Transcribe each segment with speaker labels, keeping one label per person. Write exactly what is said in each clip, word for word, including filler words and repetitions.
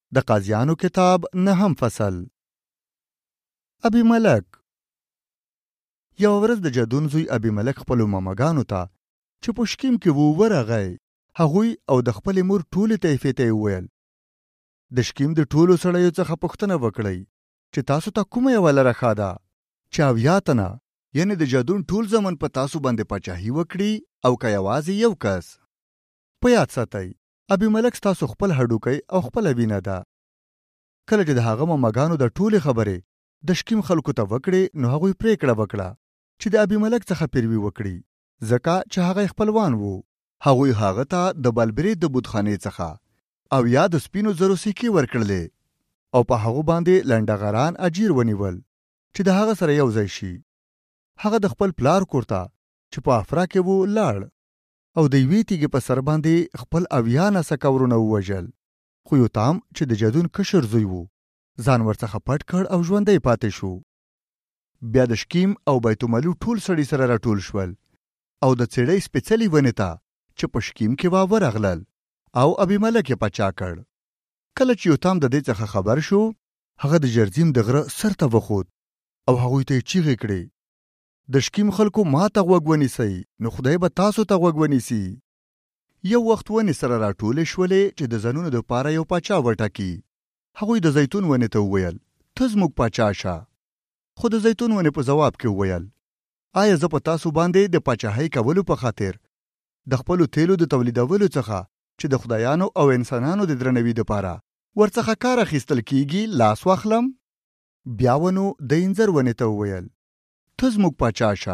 Speaker 1: د قاضیانو کتاب نهم فصل. ابي ملک. یو ورځ د جدون زوی ابي ملک خپلو ماماګانو ته چې په شکیم کې وو ورغی، هغوی او د خپلې مور ټولې طایفې ته یې وویل. د شکیم د ټولو سړیو څخه پوښتنه وکړئ چې تاسو ته کومه یوه لاره ښه ده چې اویا تنه یعنې د جدون ټول زمن په تاسو باندې پاچاهي وکړي، او که یوازې یو کس. په یاد ساتئ، ابي ملک ستاسو خپل هډوکی او خپله وینه ده. کله چې د هغه ماماګانو د ټولې خبرې د شکیم خلکو ته وکړې، نو هغوی پرېکړه وکړه چې د ابي ملک څخه پیروي وکړي، ځکه چې هغه خپلوان وو. هغوی هغه ته د بلبرې د بودخانې څخه او یا د سپینو زرو سکې ورکړلې، او په هغو باندې لنډغران اجیر ونیول چې د هغه سره یو ځای شي. هغه د خپل پلار کور ته چې په افرا کې وو لاړ، او د یوې تیږې په سر باندې خپل اویا نسکه ورونه ووژل. خو یوتام چې د جدون کشر زوی وو، ځان ورڅخه پټ کړ او ژوندی پاتې شو. بیا د شکیم او بیتوملو ټول سړي سره راټول شول او د څېړۍ سپېڅلې ونې ته چې په شکیم کې وه ورغلل، او ابي ملک یې پاچا کړ. کله چې یوتام د دې څخه خبر شو، هغه د جرزیم د غره سر ته وخوت او هغوی ته یې چیغې کړې: د شکیم خلکو ما ته غوږ ونیسئ، نو خدای به تاسو ته غوږ ونیسي. یو وخت ونې سره راټولې شولې چې د زنونو دپاره یو پاچا وټاکي. هغوی د زیتون ونې ته وویل: ته زموږ پاچا شه. خو د زیتون ونې په ځواب کې وویل: آیا زه په تاسو باندې د پاچاهۍ کولو په خاطر د خپلو تیلو د تولیدولو څخه چې د خدایانو او انسانانو د درنوي دپاره ورڅخه کار اخیستل کیږي لاس واخلم؟ بیا ونو د انځر ونې ته وویل: ته زموږ پاچا شه.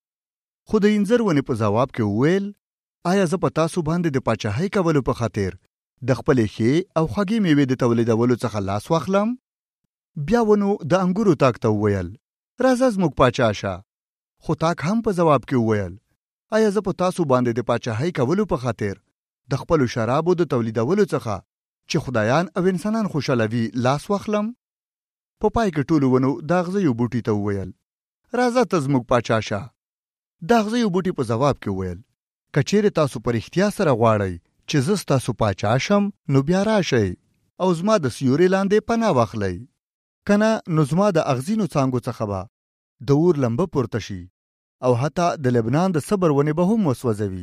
Speaker 1: خو د انځر ونې په ځواب کې وویل: آیا زه په تاسو باندې د پاچاهۍ کولو په خاطر د خپلې ښې او خوږې میوې د تولیدولو څخه لاس واخلم؟ بیا ونو د انګورو تاک ته وویل: راځه زموږ پاچا شه. خو تاک هم په ځواب کې وویل: آیا زه په تاسو باندې د پاچاهۍ کولو په خاطر د خپلو شرابو د تولیدولو څخه چې خدایان او انسانان خوشحالوي لاس واخلم؟ په پای کې ټولو ونو د اغزیو بوټي ته وویل: راځه ته زموږ پاچا شه. د اغزیو بوټي په ځواب کې وویل: که چیرې تاسو په رښتیا سره غواړئ چې زه ستاسو پاچا شم، نو بیا راشئ او زما د سیوري لاندې پناه واخلئ. که نه، نو زما د اغزینو څانګو څخه به د اور لمبه پورته شي، او حتی د لبنان د صبر ونې به هم وسوځوي.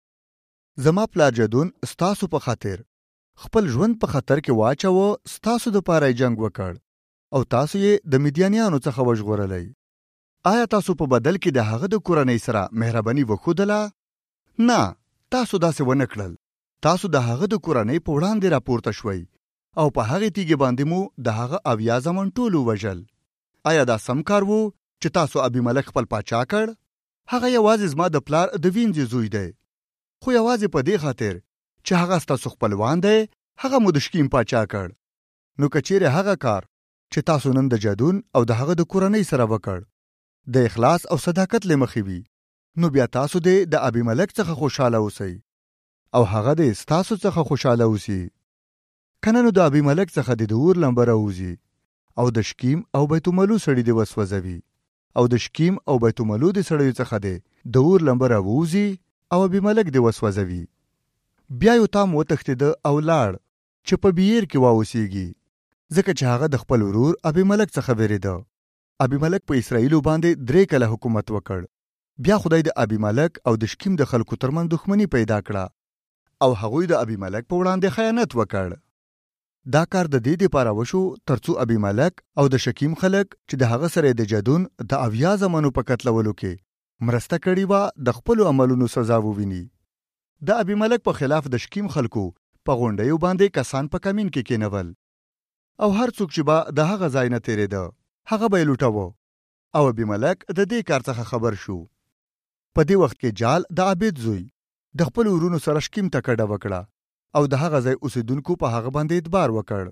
Speaker 1: زما پلار جدون ستاسو په خاطر خپل ژوند په خطر کې واچوه، ستاسو دپاره یې جنګ وکړ او تاسو یې د میدیانیانو څخه وژغورلی. آیا تاسو په بدل کې د هغه د کورنۍ سره مهرباني وښودله؟ نه، تاسو داسې ونه کړل. تاسو د هغه د کورنۍ په وړاندې راپورته شوئ او په هغې تیږې باندې مو د هغه اویا زمن ټول ووژل. آیا دا سم کار وو چې تاسو ابي ملک خپل پاچا کړ؟ هغه یوازې زما د پلار د وینځې زوی دی، خو یوازې په دې خاطر چې هغه ستاسو خپلوان دی، هغه مو د شکیم پاچا کړ. نو که چیرې هغه کار چې تاسو نن د جدون او د هغه د کورنۍ سره وکړ د اخلاص او صداقت له مخې وي، نو بیا تاسو دې د ابي ملک څخه خوشحاله اوسئ او هغه دې ستاسو څخه خوشحاله اوسي. کنه نو د ابي ملک څخه دې د اور لمبه راوځي او د شکیم او بیتوملو سړي دې وسوځوي، او د شکیم او بیتوملو د سړیو څخه دې د اور لمبه راوځي او ابي ملک دې وسوځوي. بیا یوتام وتښتېده او لاړ چې په بیر کې واوسیږي، ځکه چې هغه د خپل ورور ابي ملک څخه وېرېده. ابي ملک په اسرائیلو باندې درې کاله حکومت وکړ. بیا خدای د ابي ملک او د شکیم د خلکو ترمنځ دښمني پیدا کړه، او هغوی د ابي ملک په وړاندې خیانت وکړ. دا کار د دې دپاره وشو ترڅو ابي ملک او د شکیم خلک چې د هغه سره د جدون د اویا زمنو په قتلولو کې مرسته کړې وه، د خپلو عملونو سزا وویني. د ابي ملک په خلاف د شکیم خلکو په غونډیو باندې کسان په کمین کې کېنول، او هر څوک چې به د هغه ځای نه تېرېده هغه به یې لوټاوه. او ابي ملک د دې کار څخه خبر شو. په دې وخت کې جال د عابد زوی د خپل ورونو سره شکیم ته کډه وکړه او د هغه ځای اوسېدونکو په هغه باندې اعتبار وکړ.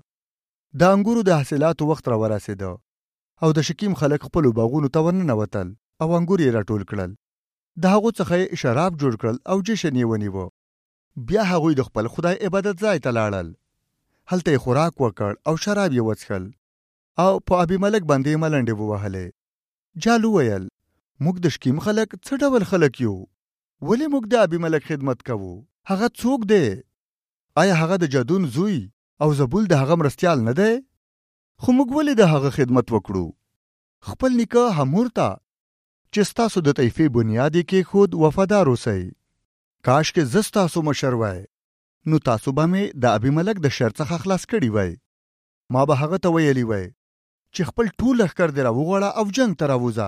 Speaker 1: د انګورو د حاصلاتو وخت را ورسېده او د شکیم خلک خپلو باغونو ته ورننوتل او انګور یې راټول کړل. د هغو څخه یې شراب جوړ کړل او جشن یې ونیوه. بیا هغوی د خپل خدای عبادت ځای ته لاړل. هلته یې خوراک وکړ او شراب یې وڅښل او په ابي ملک باندې یې ملنډې ووهلې. جال وویل: موږ د شکیم خلک څه ډول خلک یو؟ ولې موږ د ابي ملک خدمت کوو؟ هغه څوک دی؟ آیا هغه د جدون زوی او زبول د هغه مرستیال نه دی؟ خو موږ ولې د هغه خدمت وکړو؟ خپل نیکه حمور ته چې ستاسو د طایفې بنیاد یې کېښود وفادار اوسئ. کاشکې زه ستاسو مشر وای، نو تاسو به مې د ابیملک د شر څخه خلاص کړي وای. ما به هغه ته ویلي وای چې خپل ټول لښکر دې راوغواړه او جنګ ته راووځه.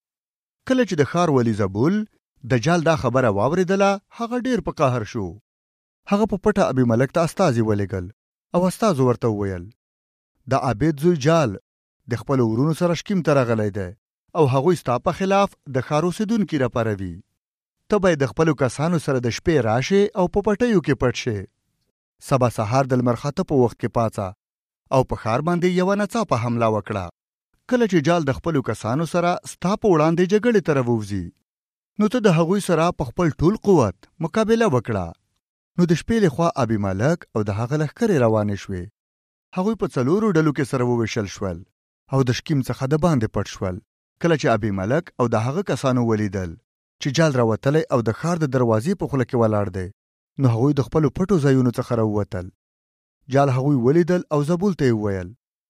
Speaker 1: کله چې د ښار والي زبول دجال دا خبره واورېدله، هغه ډېر په قهر شو. هغه په پټه ابیملک ته استازي ولېږل او استازو ورته وویل د عابد زوی جال د خپلو ورونو سره شکیم ته راغلی دی او هغوی ستا په خلاف د ښار اوسېدونکي راپاروي. ته باید د خپلو کسانو سره د شپې راشې او په پټیو کې پټ شې. سبا سهار د لمر خاته په وخت کې پاڅه او په ښار باندې یوه ناڅاپه حمله وکړه. کله چې جال د خپلو کسانو سره ستا په وړاندې جګړې ته راووځي، نو ته د هغوی سره په خپل ټول قوت مقابله وکړه. نو د شپې لخوا ابیملک او د هغه لښکرې روانې شوې. هغوی په څلورو ډلو کې سره وویشل شول او د شکیم څخه د باندې پټ شول. کله چې ابیملک او د هغه کسانو ولیدل چې جال راوتلی او د ښار د دروازې په خوله کې ولاړ دی، نو هغوی د خپلو پټو ځایونو څخه راووتل. جال هغوی ولیدل او زبول ته یې وویل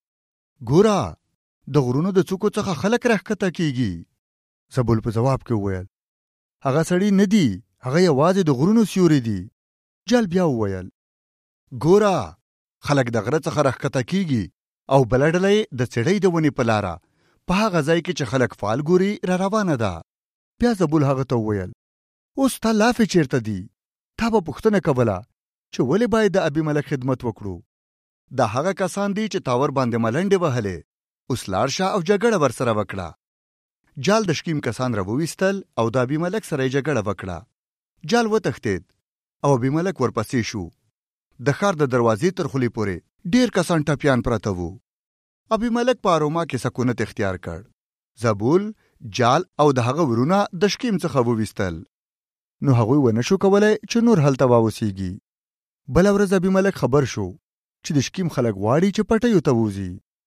Speaker 1: ګوره، د غرونو د څوکو څخه خلک راښکته کیږي. زبول په ځواب کې وویل هغه سړي نه دي، هغه یوازې د غرونو سیوري دي. جال بیا وویل ګوره، خلک د غره څخه راښکته کیږي او بله ډله یې د څېړۍ د ونې په لاره په هغه ځای کې چې خلک فال ګوري را روانه ده. بیا زبول هغه ته وویل اوس ستا لافې چیرته دي؟ تا به پوښتنه کوله چې ولې باید د ابیملک خدمت وکړو؟ دا هغه کسان دي چې تاور باندې ملنډې وهلې. اوس لاړ شه او جګړه ورسره وکړه. جال د شکیم کسان راوویستل او د ابیملک سره یې جګړه وکړه. جال وتښتېد او ابیملک ورپسې شو. د ښار د دروازې تر خولې پورې ډېر کسان ټپیان پراته وو. ابیملک په اروما کې سکونت اختیار کړ. زبول، جال او د هغه ورونه د شکیم څخه وویستل. نو هغوی ونه شو کولی چې نور هلته واوسیږي. بله ورځ ابیملک خبر شو چې د شکیم خلک غواړي چې پټیو ته ووځي.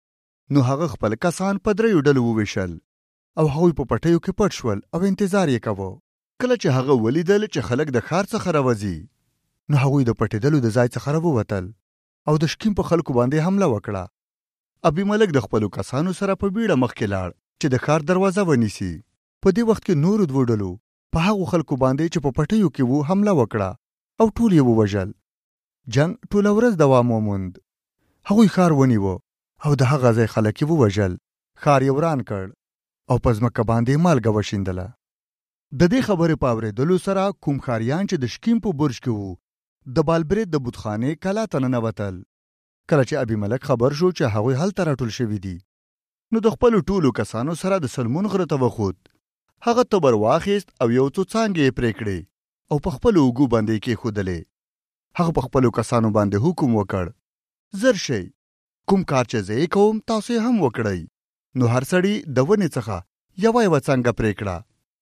Speaker 1: نو هغه خپل کسان په دریو ډلو وویشل او هغوی په پټیو کې پټ شول او انتظار یې کوه. کله چې هغه ولیدل چې خلک د ښار څخه راوځي، نو هغوی د پټېدلو د ځای څخه راووتل او د شکیم په خلکو باندې حمله وکړه. ابیملک د خپلو کسانو سره په بیړه مخکې لاړ چې د ښار دروازه ونیسي. په دې وخت کې نورو دوو ډلو په هغو خلکو باندې چې په پټیو کې وو حمله وکړه او ټول یې ووژل. جنګ ټوله ورځ دوام وموند. هغوی ښار ونیوه او د هغه ځای خلک یې ووژل. ښار یې وران کړ او په ځمکه باندې مالګه وشیندله. د دې خبرې په اورېدلو سره کوم ښاریان چې د شکیم په برج کې وو د بالبرید د بتخانې کلا ته ننوتل. کله چې ابیملک خبر شو چې هغوی هلته راټول شوي دي، نو د خپلو ټولو کسانو سره د سلمون غره ته وخوت. هغه تبر واخیست او یو څو څانګې یې پرې کړې او په خپلو اوږو باندې یې کېښودلې. هغه په خپلو کسانو باندې حکم وکړ زر شئ، کوم کار چې زه یې کوم تاسو یې هم وکړئ. نو هر سړي د ونې څخه یوه یوه څانګه پرې کړه.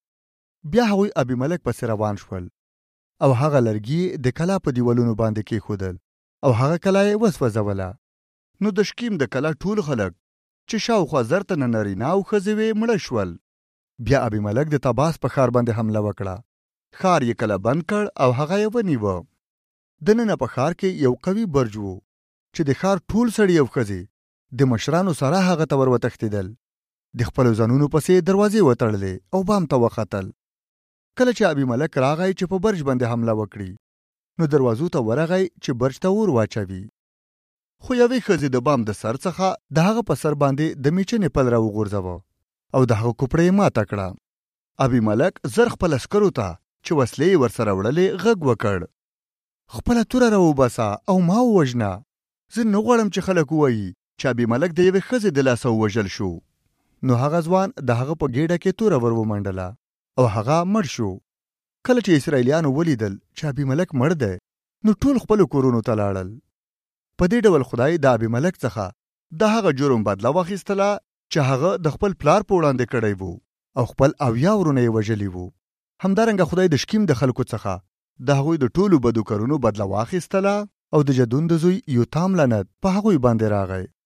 Speaker 1: بیا هغوی ابیملک پسې روان شول او هغه لرګي د کلا په دیوالونو باندې کېښودل او هغه کلا یې وسوځوله. نو د شکیم د کلا ټول خلک چې شاوخوا زر تنه نارینه او ښځې وې مړه شول. بیا ابیملک د تباس په ښار باندې حمله وکړه. ښار یې کله بند کړ او هغه یې ونیوه. دننه په ښار کې یو قوي برج و چې د ښار ټول سړي او ښځې د مشرانو سره هغه ته ور وتښتېدل. د خپلو ځانونو پسې دروازې وتړلې او بام ته وختل. کله چې ابیملک راغی چې په برج باندې حمله وکړي، نو دروازو ته ورغی چې برج ته اور واچوي. خو یوې ښځې د بام د سر څخه د هغه په سر باندې د میچنې پل را وغورځوه او د هغه کوپړه یې ماته کړه. ابیملک زر خپل عسکرو ته چې وسلې یې ورسره وړلې غږ وکړ خپله توره را وباسه او ما ووژنه. زه نه غواړم چې خلک ووایي چې ابیملک د یوې ښځې د لاسه ووژل شو. نو هغه ځوان د هغه په ګېډه کې توره ور ومنډله او هغه مړ شو. کله چې اسرائیلیانو ولیدل چې ابیملک مړ دی، نو ټول خپلو کورونو ته لاړل. په دې ډول خدای د ابیملک څخه د هغه جرم بدله واخیستله چې هغه د خپل پلار په وړاندې کړی وو او خپل اویا ورونه یې وژلي وو. همدارنګه خدای د شکیم د خلکو څخه د هغوی د ټولو بدو کارونو بدله واخیستله او د جدون د زوی یوتام لعنت په هغوی باندې راغی.